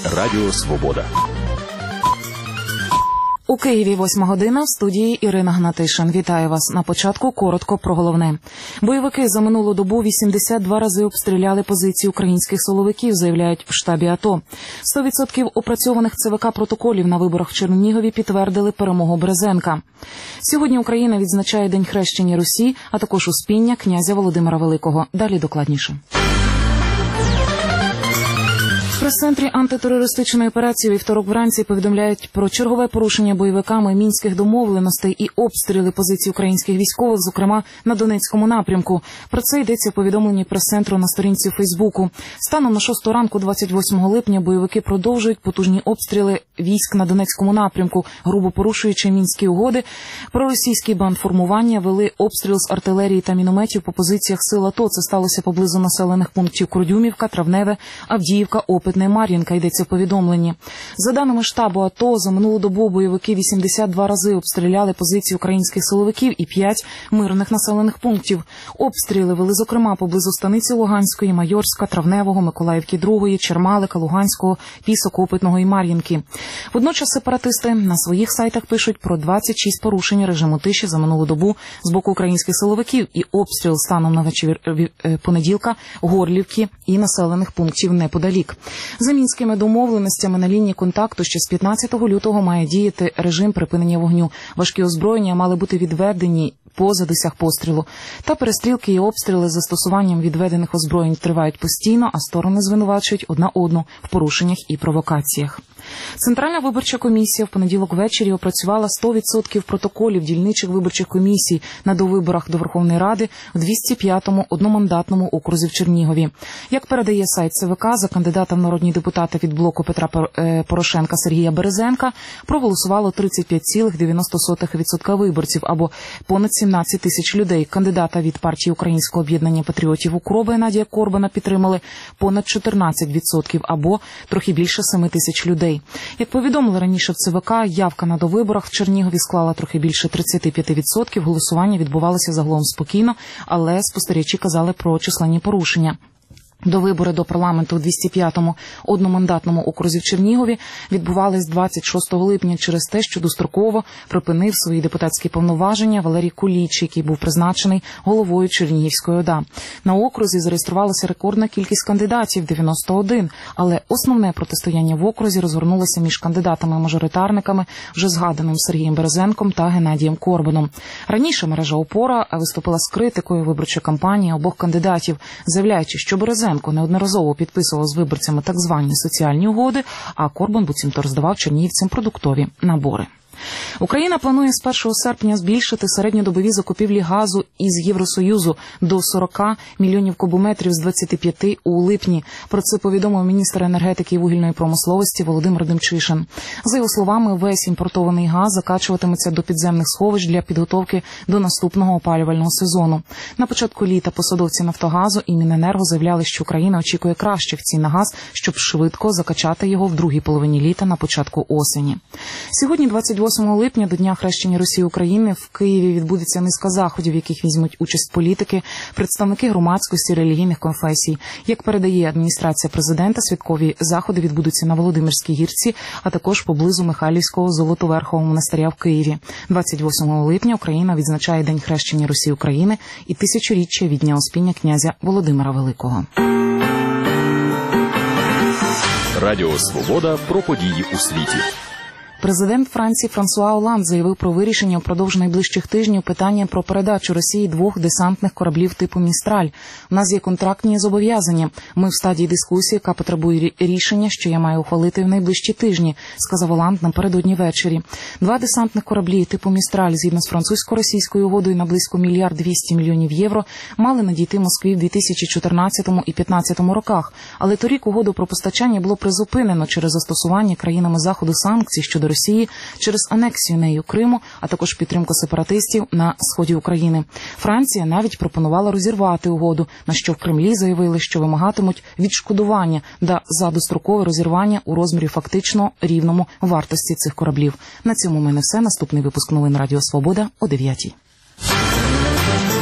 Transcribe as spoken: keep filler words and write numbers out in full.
Радіо Свобода. У Києві восьма година, в студії Ірина Гнатишин. Вітаю вас. На початку коротко про головне. Бойовики за минулу добу вісімдесят два рази обстріляли позиції українських силовиків, заявляють в штабі АТО. сто відсотків опрацьованих ЦВК протоколів на виборах в Чернігові підтвердили перемогу Березенка. Сьогодні Україна відзначає День хрещення Русі, а також Успіння князя Володимира Великого. Далі докладніше. В прес-центрі антитерористичної операції у вівторок вранці повідомляють про чергове порушення бойовиками мінських домовленостей і обстріли позицій українських військових, зокрема на Донецькому напрямку. Про це йдеться в повідомленні прес-центру на сторінці у Фейсбуку. Станом на шосту ранку двадцять восьмого липня бойовики продовжують потужні обстріли військ на Донецькому напрямку, грубо порушуючи мінські угоди. Проросійські бандформування вели обстріл з артилерії та мінометів по позиціях сил АТО. Це сталося поблизу населених пунктів Курдюмівка, Травневе, Авдіївка, Опитне, Мар'їнка, йдеться в повідомленні. За даними штабу АТО, за минулу добу бойовики вісімдесят два рази обстріляли позиції українських силовиків і п'ять мирних населених пунктів. Обстріли вели, зокрема, поблизу станиці Луганської, Майорська, Травневого, Миколаївки другої, Чермалика, Луганського, Пісок, Опитного і Мар'їнки. Водночас сепаратисти на своїх сайтах пишуть про двадцять шість порушень режиму тиші за минулу добу з боку українських силовиків і обстріл станом на вечір понеділка Горлівки і населених пунктів неподалік. За мінськими домовленостями на лінії контакту ще з п'ятнадцятого лютого має діяти режим припинення вогню. Важкі озброєння мали бути відведені поза досяг пострілу. Та перестрілки і обстріли з застосуванням відведених озброєнь тривають постійно, а сторони звинувачують одна одну в порушеннях і провокаціях. Центральна виборча комісія в понеділок ввечері опрацювала сто відсотків протоколів дільничих виборчих комісій на довиборах до Верховної Ради в двісті п'ятому одномандатному окрузі в Чернігові. Як передає сайт ЦВК, за кандидата в народні депутати від блоку Петра Порошенка Сергія Березенка проголосувало тридцять п'ять цілих дев'яносто сотих відсотка виборців, або понад сімнадцять тисяч людей. Кандидата від партії Українського об'єднання патріотів УКРОБа Геннадія Корбана підтримали понад чотирнадцять відсотків, або трохи більше семи тисяч людей. Як повідомили раніше в ЦВК, явка на довиборах в Чернігові склала трохи більше тридцять п'ять відсотків. Голосування відбувалося загалом спокійно, але спостерігачі казали про численні порушення. Довибори до парламенту у двісті п'ятому одномандатному окрузі в Чернігові відбувались двадцять шостого липня через те, що достроково припинив свої депутатські повноваження Валерій Куліч, який був призначений головою Чернігівської ОДА. На окрузі зареєструвалася рекордна кількість кандидатів – дев'яносто один, але основне протистояння в окрузі розгорнулося між кандидатами-мажоритарниками, вже згаданим Сергієм Березенком та Геннадієм Корбаном. Раніше мережа «Опора» виступила з критикою виборчої кампанії обох кандидатів, заявляючи, що Березенко неодноразово підписував з виборцями так звані соціальні угоди, а Корбан буцімто роздавав чернігівцям продуктові набори. Україна планує з першого серпня збільшити середньодобові закупівлі газу із Євросоюзу до сорок мільйонів кубометрів з двадцяти п'яти у липні. Про це повідомив міністр енергетики і вугільної промисловості Володимир Демчишин. За його словами, весь імпортований газ закачуватиметься до підземних сховищ для підготовки до наступного опалювального сезону. На початку літа посадовці «Нафтогазу» і Міненерго заявляли, що Україна очікує кращих цін на газ, щоб швидко закачати його в другій половині літа на початку осені. Сьогодні, двадцять восьмого липня, до Дня хрещення Русі України, в Києві відбудеться низка заходів, в яких візьмуть участь політики, представники громадськості, релігійних конфесій. Як передає адміністрація президента, святкові заходи відбудуться на Володимирській гірці, а також поблизу Михайлівського Золотоверхового монастиря в Києві. двадцять восьмого липня Україна відзначає День хрещення Русі України і тисячоріччя від Дня Успіння князя Володимира Великого. Радіо Свобода про події у світі. Президент Франції Франсуа Оланд заявив про вирішення впродовж найближчих тижнів питання про передачу Росії двох десантних кораблів типу «Містраль». У нас є контрактні зобов'язання. Ми в стадії дискусії, яка потребує рішення, що я маю ухвалити в найближчі тижні, сказав Оланд напередодні ввечері. Два десантних кораблі типу «Містраль» згідно з французько-російською угодою на близько мільярд двісті мільйонів євро мали надійти Москві в дві тисячі чотирнадцятому і дві тисячі п'ятнадцятому роках. Але торік угоду про постачання було призупинено через застосування країнами Заходу санкцій щодо Росії через анексію нею Криму, а також підтримку сепаратистів на сході України. Франція навіть пропонувала розірвати угоду, на що в Кремлі заявили, що вимагатимуть відшкодування за дострокове розірвання у розмірі фактично рівному вартості цих кораблів. На цьому в мене все. Наступний випуск новин Радіо Свобода о дев'ятій.